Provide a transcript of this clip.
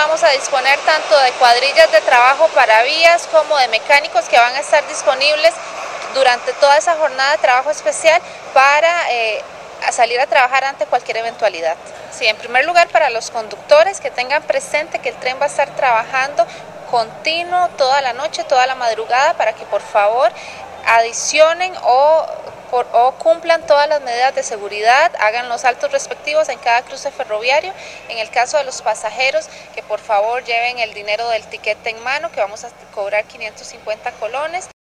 vamos a disponer tanto de cuadrillas de trabajo para vías como de mecánicos que van a estar disponibles durante toda esa jornada de trabajo especial para salir a trabajar ante cualquier eventualidad. Sí, en primer lugar, para los conductores que tengan presente que el tren va a estar trabajando continuo toda la noche, toda la madrugada, para que por favor adicionen o cumplan todas las medidas de seguridad, hagan los saltos respectivos en cada cruce ferroviario. En el caso de los pasajeros, que por favor lleven el dinero del tiquete en mano, que vamos a cobrar 550 colones.